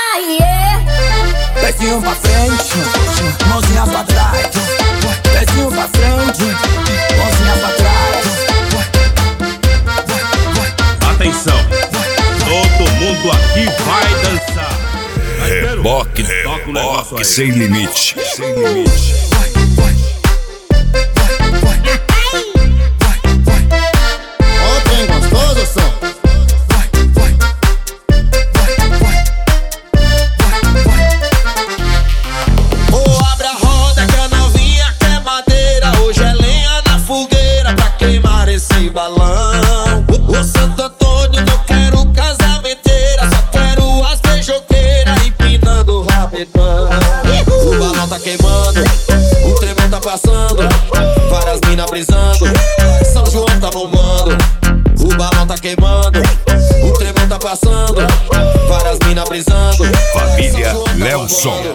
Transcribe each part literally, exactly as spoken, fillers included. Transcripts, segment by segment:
Pezinho pra frente, mãozinha pra trás. Pezinho pra frente, mãozinha pra trás. Atenção, todo mundo aqui vai dançar. Reboque, reboque sem limite, sem limite. Ontem gostoso som. Ô, abre a roda que a novinha quer madeira. Hoje é lenha na fogueira pra queimar esse balão. O Santo Antônio não quero casamenteira, só quero as beijoqueiras empinando o rabetão. O balão tá queimando, o tremão tá passando, várias minas brisando, São João tá bombando. O balão tá queimando, o tremão tá passando, várias minas brisando. Família Lelson.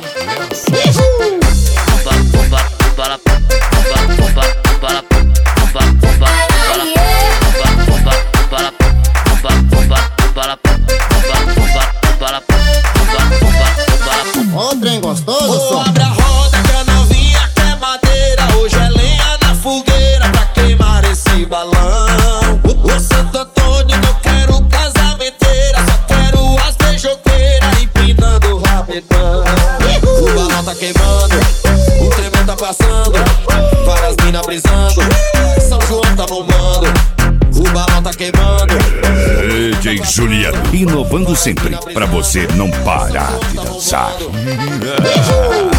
Ó, trem gostoso Ô, som. abre a roda que a novinha quer madeira. Hoje é lenha na fogueira pra queimar esse balão. O, o Santo Antônio não quero casamenteira, só quero as beijoqueiras empinando o rabetão. O balão tá queimando, o tremão tá passando, várias minas brisando, São João tá bombando. O balão tá queimando. D J Juliano, inovando sempre pra você não parar de dançar.